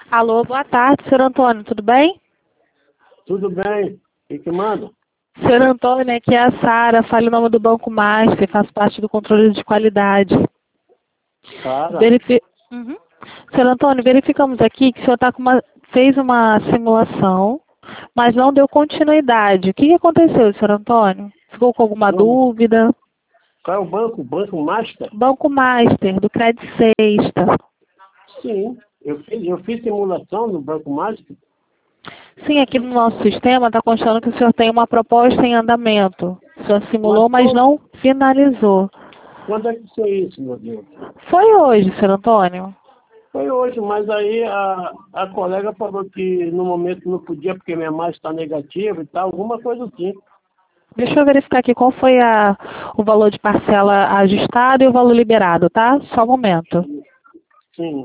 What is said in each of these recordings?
Alô, boa tarde, senhor Antônio, tudo bem? Tudo bem. O que manda? Senhor Antônio, aqui é a Sara, fale o nome do Banco Master, faço parte do controle de qualidade. Sara? Uhum. Senhor Antônio, verificamos aqui que o senhor fez uma simulação, mas não deu continuidade. O que aconteceu, senhor Antônio? Ficou com alguma Não. dúvida? Qual é o banco? Banco Master? Banco Master, do Credit Sexta. Sim. Eu fiz simulação no Banco Master. Sim, aqui no nosso sistema está constando que o senhor tem uma proposta em andamento. O senhor simulou, mas não finalizou. Quando é que foi isso, meu Deus? Foi hoje, senhor Antônio? Foi hoje, mas aí a colega falou que no momento não podia porque minha margem está negativa e tal, alguma coisa assim. Deixa eu verificar aqui qual foi o valor de parcela ajustado e o valor liberado, tá? Só um momento. Sim.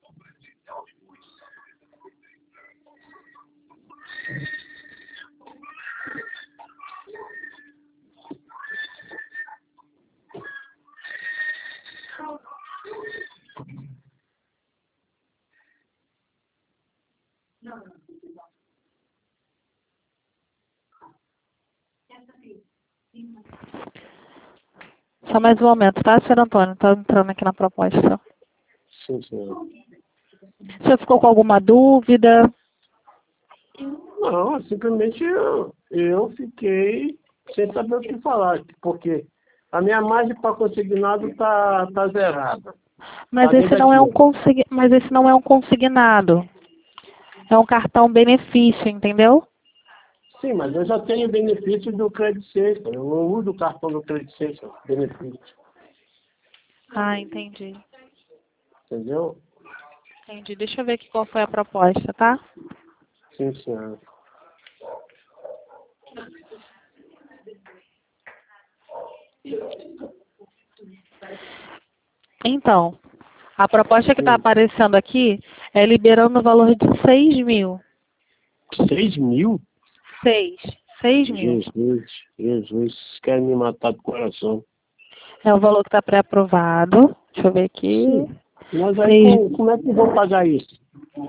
Só mais um momento, tá, senhor Antônio? Estou entrando aqui na proposta. Sim, senhor. O senhor ficou com alguma dúvida? Não, simplesmente eu fiquei sem saber o que falar, porque a minha margem para consignado tá zerada. Mas Tá esse não é negativa. mas esse não é um consignado. É um cartão benefício, entendeu? Sim, mas eu já tenho benefício do Credit Sexta. Eu não uso o cartão do Credit Sexta, benefício. Ah, entendi. Entendeu? Entendi. Deixa eu ver aqui qual foi a proposta, tá? Sim, senhora. Então, a proposta que está Sim. aparecendo aqui é liberando o valor de 6.000. 6.000? 6.000. Jesus, querem me matar do coração. É o valor que está pré-aprovado. Deixa eu ver aqui. Sim. Mas aí Seis- como é que eu vou pagar isso?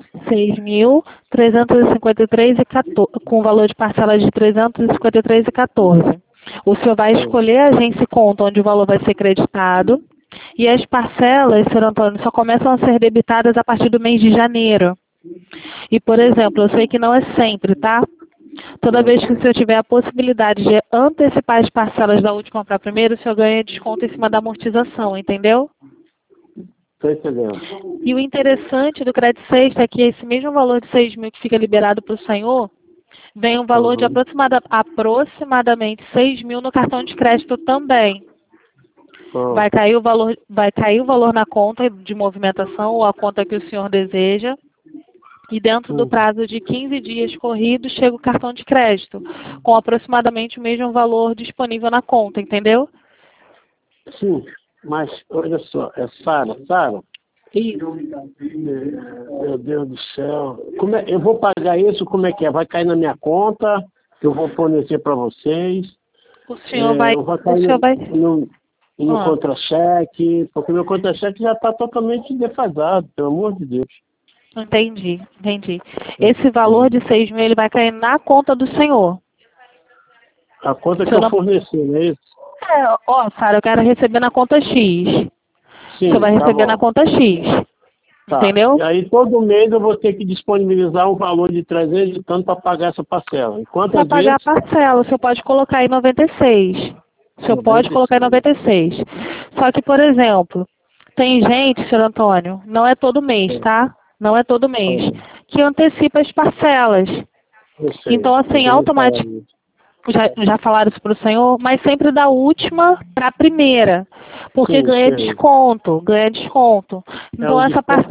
6.353 com valor de parcela de 353,14. O senhor vai Sim. escolher a agência e conta onde o valor vai ser creditado. E as parcelas, senhor Antônio, só começam a ser debitadas a partir do mês de janeiro. E, por exemplo, eu sei que não é sempre, tá? Toda vez que o senhor tiver a possibilidade de antecipar as parcelas da última para a primeira, o senhor ganha desconto em cima da amortização, entendeu? Estou entendendo. E o interessante do Credit Sexta é que esse mesmo valor de 6.000 que fica liberado para o senhor, vem um valor de Uhum. aproximadamente 6.000 no cartão de crédito também. Ah, Vai cair o valor na conta de movimentação ou a conta que o senhor deseja. E dentro do uhum. prazo de 15 dias corridos, chega o cartão de crédito, com aproximadamente o mesmo valor disponível na conta, entendeu? Sim, mas olha só, é Sara. Isso. Meu Deus do céu. Eu vou pagar isso, como é que é? Vai cair na minha conta, que eu vou fornecer para vocês. O senhor vai. Ou vai O cair senhor vai. no Ah, contra-cheque, porque meu contra-cheque já está totalmente defasado, pelo amor de Deus. entendi. Esse valor de 6.000 ele vai cair na conta do senhor. A conta O que senhor eu não. forneci, não é isso? Sara, eu quero receber na conta X. O senhor Sim, vai tá receber na bom. conta X. Tá. Entendeu? E aí todo mês eu vou ter que disponibilizar um valor de 300 e tanto para pagar essa parcela. E Para quantas pagar a vezes? parcela, o senhor pode colocar em 96. O senhor pode colocar em 96. 96. Só que, por exemplo, tem gente, senhor Antônio, não é todo mês, Sim. tá? Não é todo mês, Sim. que antecipa as parcelas. Eu sei. Então, Eu assim, já vou falar automaticamente, isso. já falaram isso para o senhor, mas sempre da última para a primeira, porque Sim, ganha sei. desconto, ganha desconto. É Então, um essa desconto parte.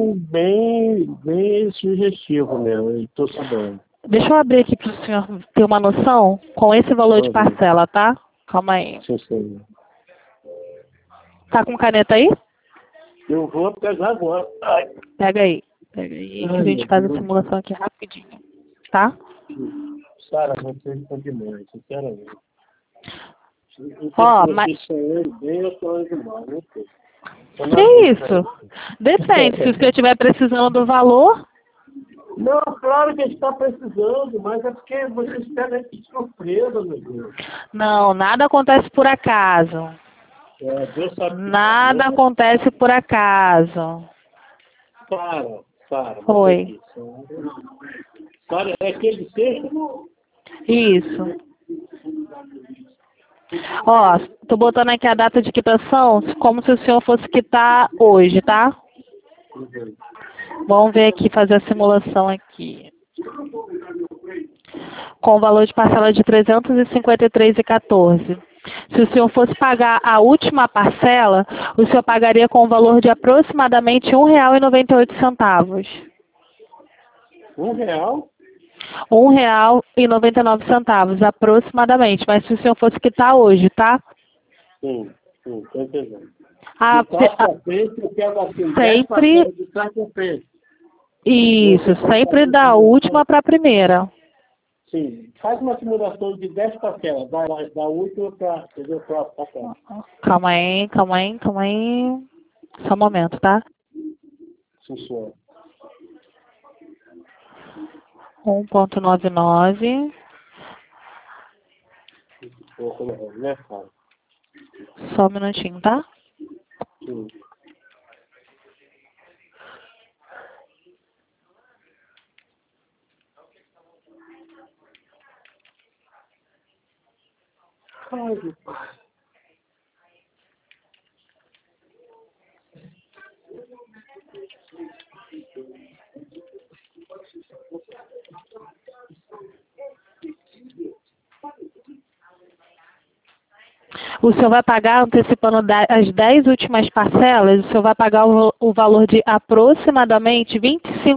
bem sugestivo mesmo, eu estou sabendo. Deixa eu abrir aqui para o senhor ter uma noção com esse valor de Uhum. parcela, tá? Calma aí. Sim, sim. Tá com caneta aí? Eu vou pegar agora. Ai, Pega aí. Pega aí que a ai gente meu faz a Deus. simulação aqui rapidinho. Tá? Sara, vocês estão demais, sinceramente. Não sei se Ó, mas. vocês são ele bem ou são ele mal, não sei. Tô Que na dúvida isso? aí. Depende. Se você estiver precisando do valor. Não, claro que a gente está precisando, mas é porque vocês pegam a gente de surpresa, meu Deus. Não, nada acontece por acaso. Deus sabe que Nada acontece por acaso. Para. Oi. Para, é aquele ser? Isso. Ó, tô botando aqui a data de quitação como se o senhor fosse quitar hoje, tá? Vamos ver aqui, fazer a simulação aqui. Com o valor de parcela de R$ 353,14. Se o senhor fosse pagar a última parcela, o senhor pagaria com o valor de aproximadamente R$ 1,98. R$ 1? R$ 1,99 aproximadamente. Mas se o senhor fosse quitar hoje, tá? Sim, estou entendendo. Eu quero assim, sempre. De trás para frente. Isso, sempre da última para a primeira. Sim, faz uma simulação de 10 parcelas, da última para a parcela. Calma aí. Só um momento, tá? Sim, senhor. 1,99. Né, cara? Só um minutinho, tá? Sim. Ai, meu pai. O senhor vai pagar, antecipando as 10 últimas parcelas, o senhor vai pagar o valor de aproximadamente R$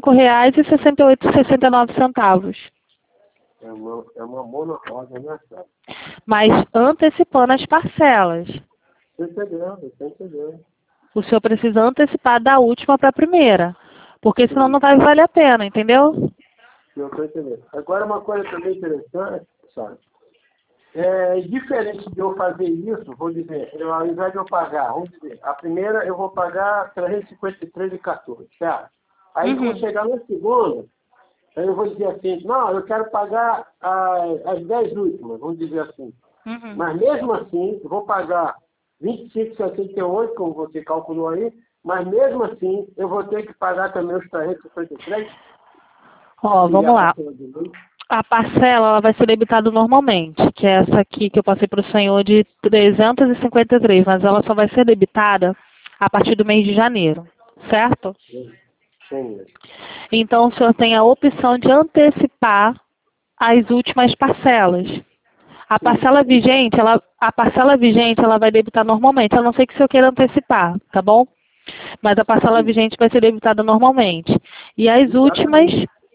25,68,69. É uma mão na roda, né, cara? Mas antecipando as parcelas. Estou entendendo. O senhor precisa antecipar da última para a primeira. Porque senão não vai valer a pena, entendeu? Eu estou entendendo. Agora, uma coisa também interessante, sabe? É diferente de eu fazer isso, vou dizer, ao invés de eu pagar, vamos dizer, a primeira eu vou pagar R$ 353,14, certo? Aí quando chegar na segunda, aí eu vou dizer assim, não, eu quero pagar as 10 últimas, vamos dizer assim. Mas mesmo assim, eu vou pagar R$ 25,68, como você calculou aí, mas mesmo assim, eu vou ter que pagar também os 353. Ó, vamos lá. A parcela ela vai ser debitada normalmente, que é essa aqui que eu passei para o senhor de 353, mas ela só vai ser debitada a partir do mês de janeiro, certo? Sim. Então o senhor tem a opção de antecipar as últimas parcelas. A parcela vigente, ela vai debitar normalmente, a não ser que o senhor queira antecipar, tá bom? Mas a parcela vigente vai ser debitada normalmente. E as últimas,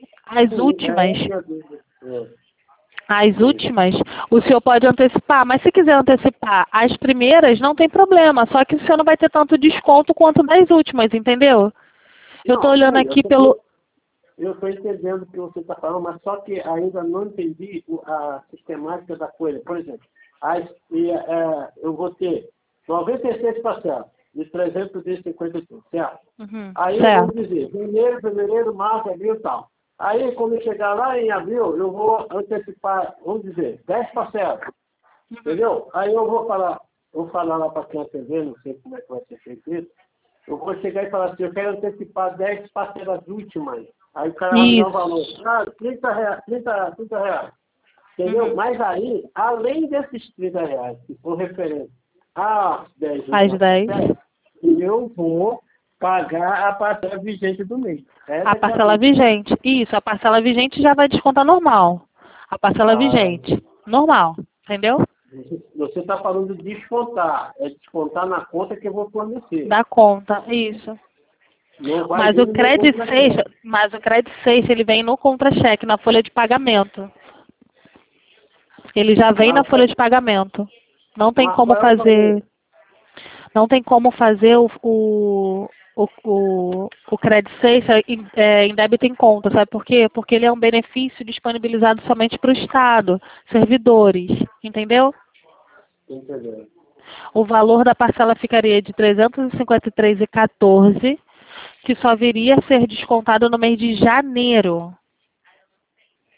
o senhor pode antecipar, mas se quiser antecipar as primeiras, não tem problema, só que o senhor não vai ter tanto desconto quanto das últimas, entendeu? Eu estou olhando aqui pelo... Eu estou entendendo o que você está falando, mas só que ainda não entendi a sistemática da coisa. Por exemplo, eu vou ter 96 parcelas de 355, certo? Aí certo. vamos dizer, janeiro, fevereiro, março, abril e tal. Aí, quando chegar lá em abril, eu vou antecipar, vamos dizer, 10 parcelas. Entendeu? Aí eu vou falar lá para quem atender, não sei como é que vai ser feito isso. Eu vou chegar e falar assim, eu quero antecipar 10 parcelas últimas. Aí o cara vai me dar o valor. R$ 30. Entendeu? Mas aí, além desses R$ 30, que for referente às 10 últimas parcelas, eu vou pagar a parcela vigente do mês. A parcela vigente. Isso, a parcela vigente já vai descontar normal. A parcela vigente. Normal. Entendeu? Você está falando de descontar. É descontar na conta que eu vou fornecer. Da conta, isso. Mas o crédito 6, ele vem no contra-cheque, na folha de pagamento. Ele já vem na folha de pagamento. Não tem como fazer. Não tem como fazer o crédito 6 em débito em conta, sabe por quê? Porque ele é um benefício disponibilizado somente para o Estado, servidores, entendeu? Entendeu. O valor da parcela ficaria de R$ 353,14, que só viria a ser descontado no mês de janeiro.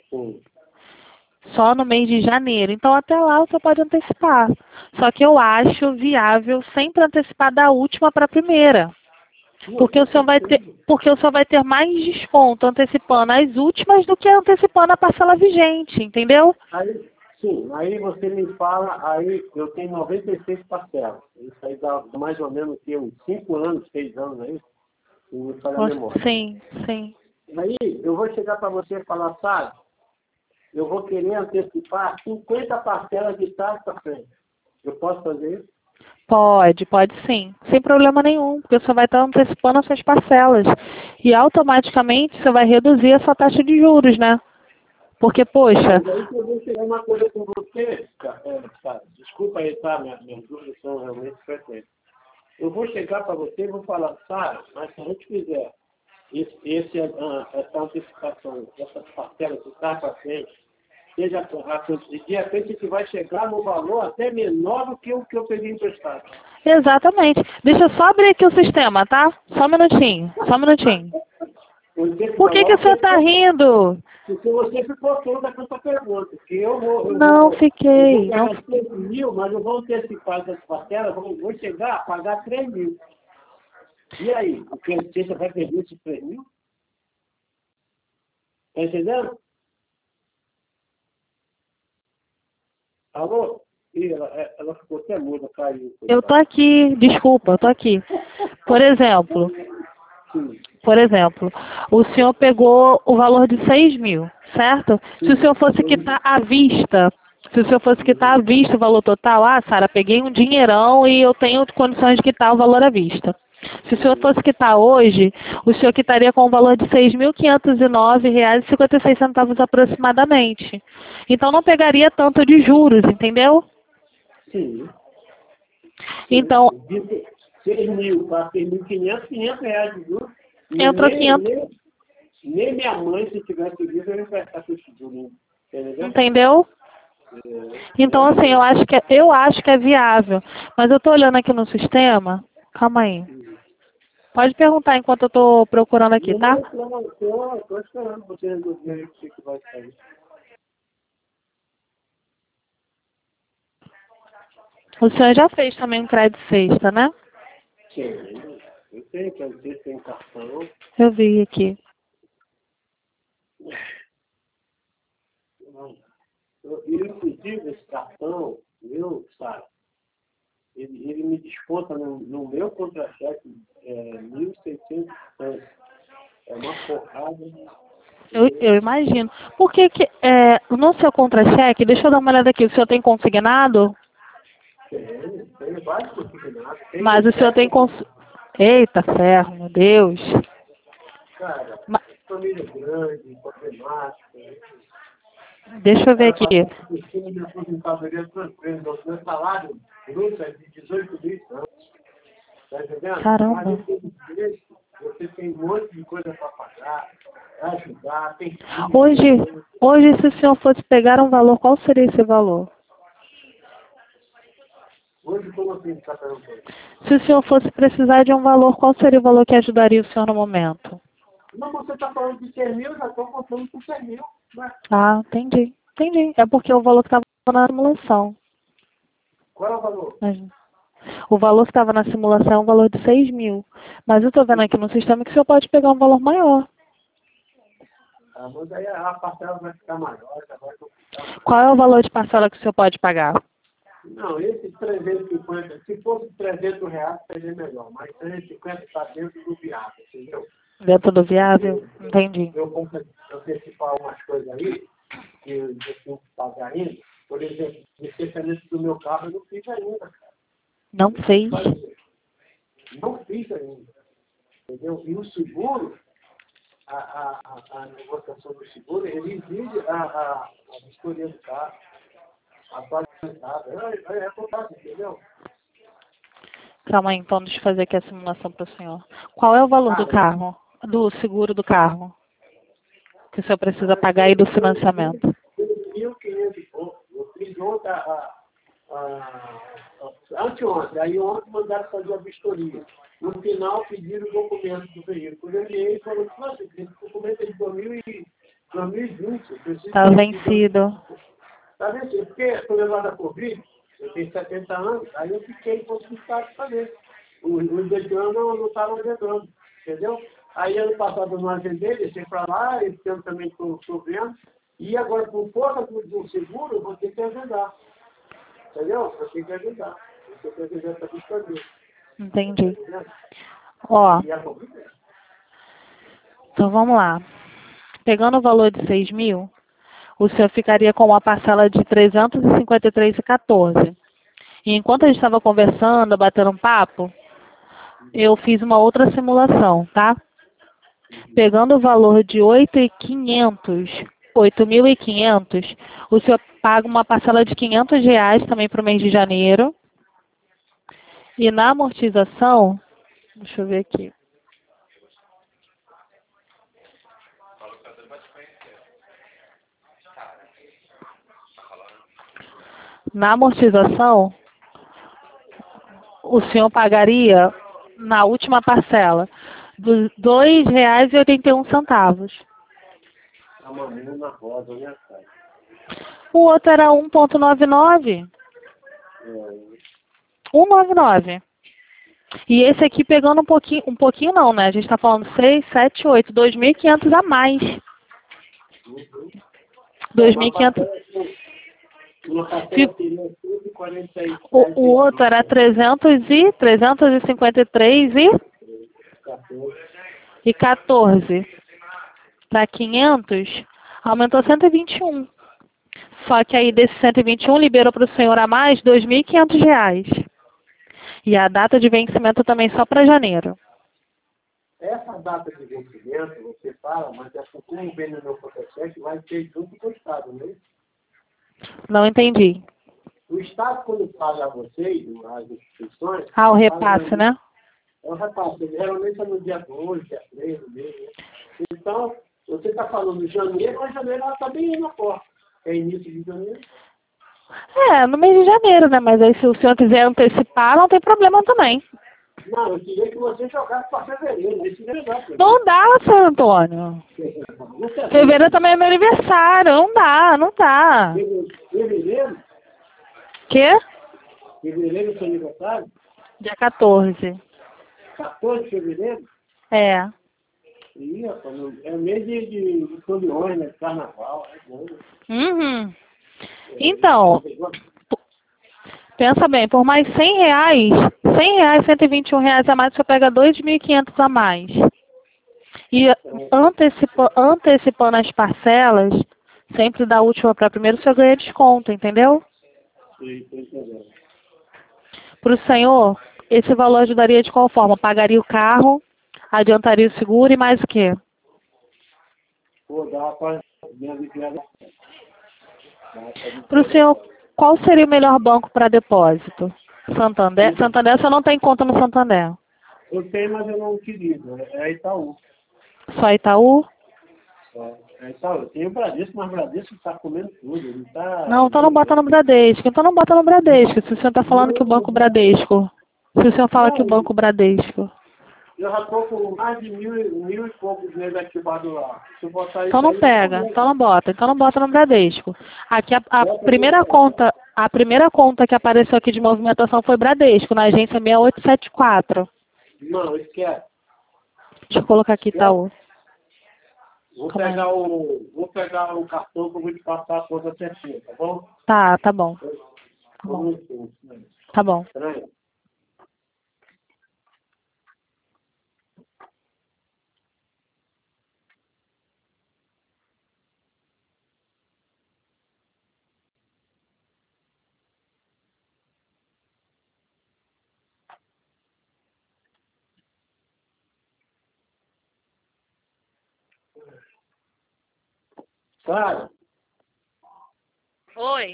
Sim. Só no mês de janeiro. Então, até lá você pode antecipar. Só que eu acho viável sempre antecipar da última para a primeira. Porque o senhor vai ter mais desconto antecipando as últimas do que antecipando a parcela vigente, entendeu? Aí, sim, aí você me fala, aí eu tenho 96 parcelas. Isso aí dá mais ou menos que uns 5 anos, 6 anos aí, se me falha a memória. Sim, sim. Aí eu vou chegar para você e falar, sabe, eu vou querer antecipar 50 parcelas de trás para frente. Eu posso fazer isso? Pode sim. Sem problema nenhum, porque você vai estar antecipando as suas parcelas. E automaticamente você vai reduzir a sua taxa de juros, né? Porque, poxa, Mas aí que eu vou chegar uma coisa com você, cara, desculpa aí, tá? Minhas dúvidas são realmente frequentes. Eu vou chegar para você e vou falar, Sara, mas se a gente fizer essa antecipação, essas parcelas de trás para frente, seja rápido, e de repente a gente vai chegar no valor até menor do que o que eu peguei emprestado. exatamente. Deixa eu só abrir aqui o sistema, tá? Só um minutinho, só um minutinho. Por que o senhor está rindo? Porque você ficou toda com essa pergunta. Que Não fiquei. Eu vou pagar 6 mil, mas eu vou antecipar essas parcelas, vou chegar a pagar 3 mil. E aí? O que você vai perder esses 3 mil? Está entendendo? Alô? Ih, ela ficou até muda, caiu. Eu tô aqui, desculpa, eu tô aqui. Por exemplo, Sim. o senhor pegou o valor de 6 mil, certo? Se o senhor fosse quitar à vista, o valor total, Sara, peguei um dinheirão e eu tenho condições de quitar o valor à vista. Se o senhor fosse quitar hoje, o senhor quitaria com o valor de R$ 6.509,56 aproximadamente. Então não pegaria tanto de juros, entendeu? Sim. Então, 6 mil para 6.500, R$ 500 de juros. entrou 500. Nem minha mãe, se tivesse vivo, eu ia emprestar esse juros. Entendeu? Então, assim, eu acho que é viável. Mas eu tô olhando aqui no sistema. Calma aí. Pode perguntar enquanto eu tô procurando aqui, tá? Estou esperando você resolver o que vai sair. O senhor já fez também um crédito sexta, né? Sim, eu tenho que dizer, tem cartão. Eu vi aqui. Inclusive, esse cartão, meu, sabe, ele me desconta no meu contra-cheque 1.600. É uma porrada. Eu imagino. Por que no seu contra-cheque, deixa eu dar uma olhada aqui, o senhor tem consignado? Tem vários consignados. Mas o senhor tem Eita ferro, meu Deus. Cara, família grande, problemática. Deixa eu ver aqui. O time de aposentadoria surpreendeu. Meu salário bruto é de 18 mil anos. Tá entendendo? Caramba. Você tem um monte de coisa para pagar, ajudar, tem Hoje, se o senhor fosse pegar um valor, qual seria esse valor? Hoje, como assim, está perguntando? Se o senhor fosse precisar de um valor, qual seria o valor que ajudaria o senhor no momento? Não, você está falando de 100 mil, já estou contando com 100 mil. Né? Ah, entendi. É porque o valor que estava na simulação. Qual é o valor? O valor que estava na simulação é um valor de 6 mil. Mas eu estou vendo aqui no sistema que o senhor pode pegar um valor maior. Mas aí a parcela vai ficar maior, já vai complicar. Qual é o valor de parcela que o senhor pode pagar? Não, esse 350, se fosse 300 reais, seria melhor. Mas 350 está dentro do viável, entendeu? Dentro do viável? Entendi. Eu antecipar umas coisas aí, que eu tenho que pagar ainda. Por exemplo, licenciamento do meu carro eu não fiz ainda, cara. Não fez? Não fiz ainda. Entendeu? E o seguro, a negociação do seguro, ele exige a vistoria do carro. Atualizada. É fantástico, entendeu? Calma aí, então deixa eu fazer aqui a simulação para o senhor. Qual é o valor do carro? Do seguro do carro? Que o senhor precisa pagar aí do financiamento? 1.500 pontos. Eu fiz ontem anteontem. Aí ontem mandaram fazer a vistoria. No final pediram o documento do veículo. Eu olhei e falei, nossa, esse documento é de 2000 2020. Tá vencido. Tá vencido. Porque por levado da Covid, eu tenho 70 anos, aí eu fiquei impossibilitado de fazer. Os dedando não estavam dedando, entendeu? Aí ano passado eu não agendei, deixei para lá, esse ano também estou vendo. E agora, por força do seguro, eu vou ter que agendar. Entendeu? Eu tenho que agendar. Eu tenho que agendar para fazer. Entendi. Ó, E a Covid? então vamos lá. Pegando o valor de 6 mil, o senhor ficaria com uma parcela de 353,14. E enquanto a gente estava conversando, batendo um papo, eu fiz uma outra simulação, tá? Pegando o valor de 8.500, o senhor paga uma parcela de R$ 500 também para o mês de janeiro. E na amortização, deixa eu ver aqui. Na amortização, o senhor pagaria, na última parcela, R$ 2,81. A mamãe na roda, né, cara? O outro era 1,99. 1,99. E esse aqui pegando um pouquinho não, né? A gente está falando 6, 7, 8, 2.500 a mais. 2.500. O outro era 353 e 14. Para 500, aumentou 121. Só que aí desse 121 liberou para o senhor a mais R$ 2.500. E a data de vencimento também só para janeiro. Essa data de vencimento, você fala, mas é porque o bem no meu contra-cheque vai ser junto com o Estado, não é? Não entendi. O Estado, quando paga a vocês, as instituições... O repasse, né? É o repasse. Geralmente é no dia 2, dia 3, no mês, né? Então, você está falando de janeiro, mas janeiro ela está bem aí na porta. É início de janeiro. No mês de janeiro, né? Mas aí se o senhor quiser antecipar, não tem problema também. Não, eu queria que você jogasse para fevereiro. Esse negócio. Não dá, senhor Antônio. Fevereiro também é meu aniversário. Não dá, não dá. Fevereiro? Quê? Fevereiro é seu aniversário? Dia 14. 14 de fevereiro? É. Ih, rapaz, é mês de São Leões, né? Carnaval. É bom. Uhum. Então, pensa bem, por mais R$ 100, R$ 121 a mais, você pega 2.500 a mais. E antecipando as parcelas, sempre da última para a primeira, o senhor ganha desconto, entendeu? Sim, estou entendendo. Para o senhor, esse valor ajudaria de qual forma? Pagaria o carro, adiantaria o seguro e mais o quê? Pô, dá para me aliviar. Para o senhor, qual seria o melhor banco para depósito? Santander? Santander, você não tem conta no Santander? Eu tenho, mas eu não utilizo. É Itaú. Só Itaú? É Itaú. Eu tenho o Bradesco, mas o Bradesco está comendo tudo. Ele tá... Não, então não bota no Bradesco. Então não bota no Bradesco. Se o senhor está falando que o Banco Bradesco. Se o senhor fala que o Banco Bradesco. Eu já estou com mais de mil e poucos meses ativados lá. Se eu botar Então não pega, então não bota. Então não bota no Bradesco. Aqui a primeira conta que apareceu aqui de movimentação foi Bradesco, na agência 6874. Não, esquece. Deixa eu colocar aqui, Itaú. Vou pegar o cartão que eu vou te passar a conta certinha, tá bom? Tá bom. Tá bom. Cara. Oi.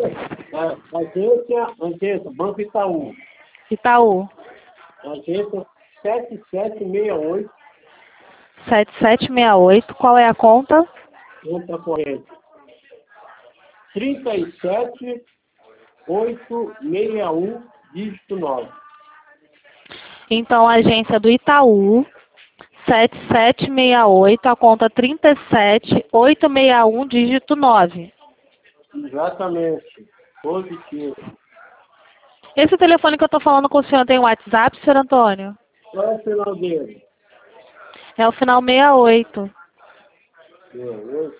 Agência, Banco Itaú. Itaú. Agência 7768. 7768. Qual é a conta? Conta corrente. 37861, dígito 9. Então, a agência do Itaú, 7768, a conta 37861, dígito 9. Exatamente. Positivo. Esse telefone que eu estou falando com o senhor tem WhatsApp, senhor Antônio? Qual é o final dele? É o final 68. Beleza.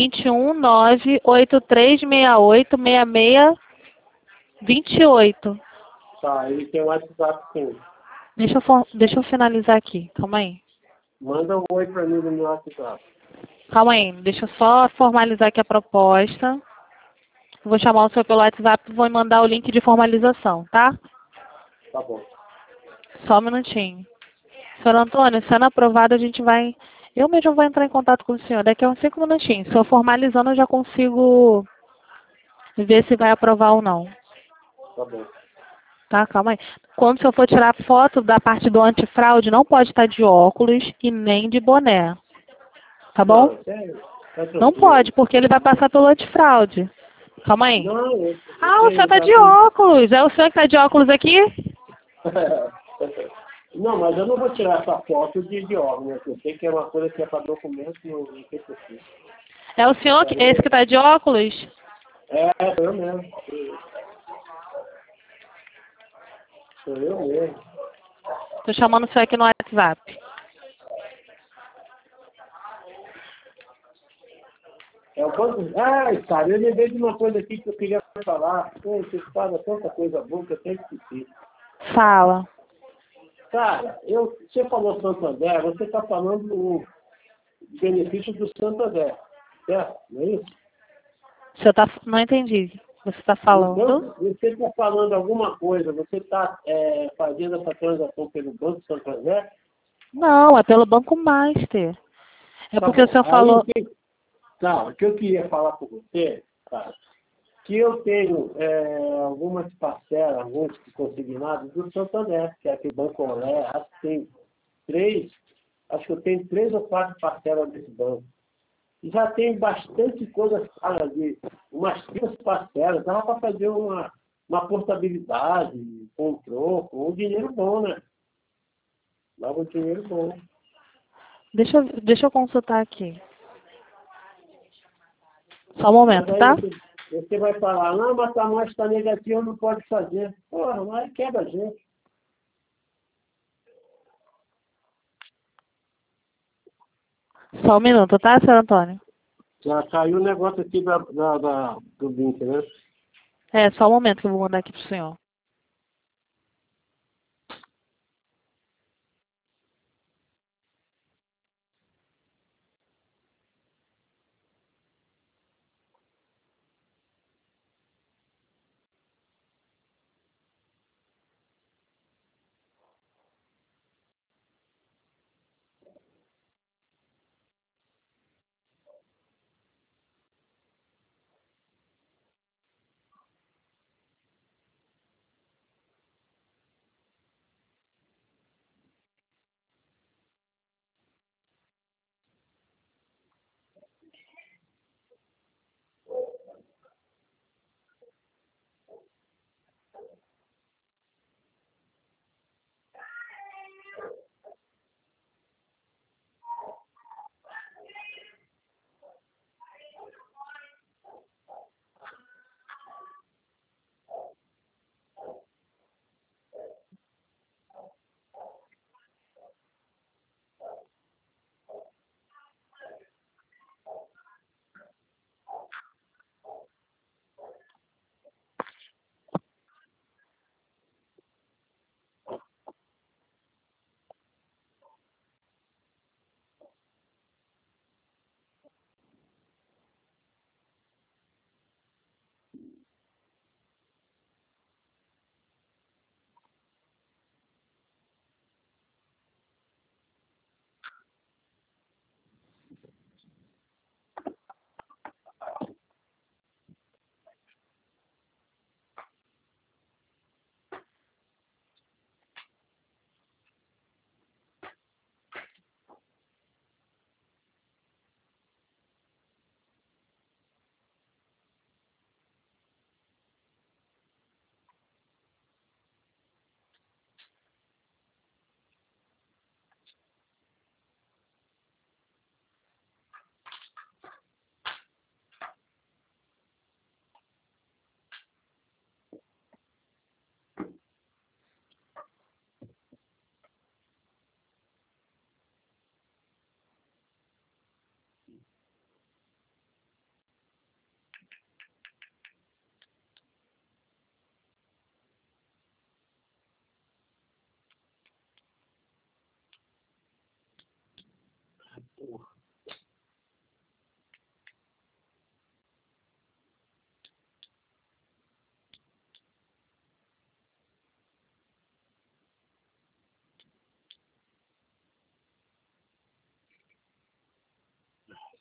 21983686628. Tá, ele tem WhatsApp sim. Deixa eu finalizar aqui. Calma aí. Manda um oi pra mim no meu WhatsApp. Calma aí. Deixa eu só formalizar aqui a proposta. Eu vou chamar o senhor pelo WhatsApp e vou mandar o link de formalização, tá? Tá bom. Só um minutinho. Senhor Antônio, sendo aprovado, a gente vai... Eu mesmo vou entrar em contato com o senhor daqui a uns 5 minutinhos. Se eu formalizando, eu já consigo ver se vai aprovar ou não. Tá bom. Tá, calma aí. Quando o senhor for tirar foto da parte do antifraude, não pode estar de óculos e nem de boné. Tá bom? Não, sério. Tá Não tranquilo. pode, porque ele vai passar pelo antifraude. Calma aí. Não, eu Ah, o senhor tenho tá já de óculos. É o senhor que tá de óculos aqui? Não, mas eu não vou tirar essa foto de óculos, né? Eu sei que é uma coisa que é para documento e não tem porquê. É o senhor, esse que tá de óculos? É, sou eu mesmo. Sou eu mesmo. Tô chamando o senhor aqui no WhatsApp. É o banco. Ai, cara, eu lembrei de uma coisa aqui que eu queria falar. Pô, você fala tanta coisa boa que eu tenho que esquecer. Fala. Cara, você falou Santander, você está falando do benefício do Santander, certo? Não é isso? O senhor tá... Não entendi. Você tá falando? Você está falando alguma coisa, você está fazendo essa transação pelo Banco Santander? Não, é pelo Banco Master. É Tá porque o bom. senhor Aí, falou... o que eu queria falar com você, cara, que eu tenho algumas parcelas, alguns consignados do Santander, que é aquele Banco Olé, acho que eu tenho 3 ou 4 parcelas desse banco. E já tem bastante coisa paga ali, umas 3 parcelas, dava para fazer uma portabilidade, com um troco, um dinheiro bom, né? Dava um dinheiro bom. Deixa eu consultar aqui. Só um Mas momento, aí tá? você vai falar, não, mas a amostra está negativa, não pode fazer. Porra, mas quebra a gente. Só um minuto, tá, senhor Antônio? Já caiu o negócio aqui do link, né? É, só um momento que eu vou mandar aqui pro senhor.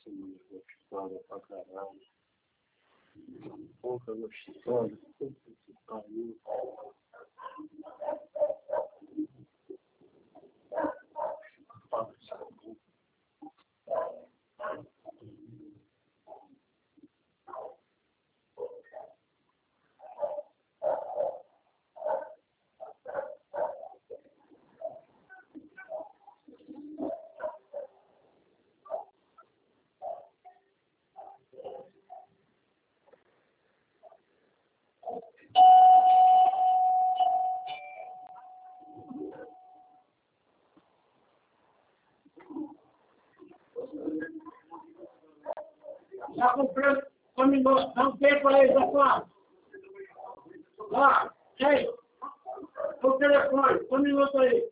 História pra caralho. Pouca história. Já comprei, combinou, dá um tempo aí, já fala. Lá, ei, o telefone, 1 minuto aí.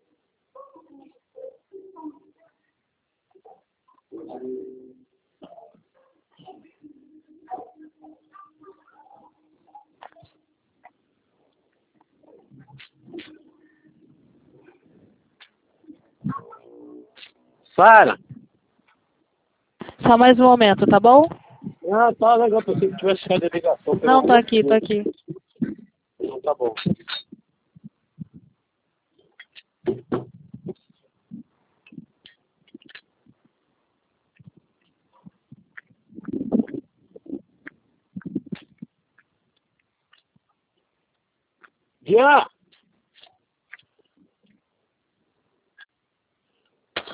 Sara! Só mais um momento, tá bom? Ah, tá legal, pensei que tivesse saído a ligação. Não, tô aqui, tô aqui. Então tá bom. Já!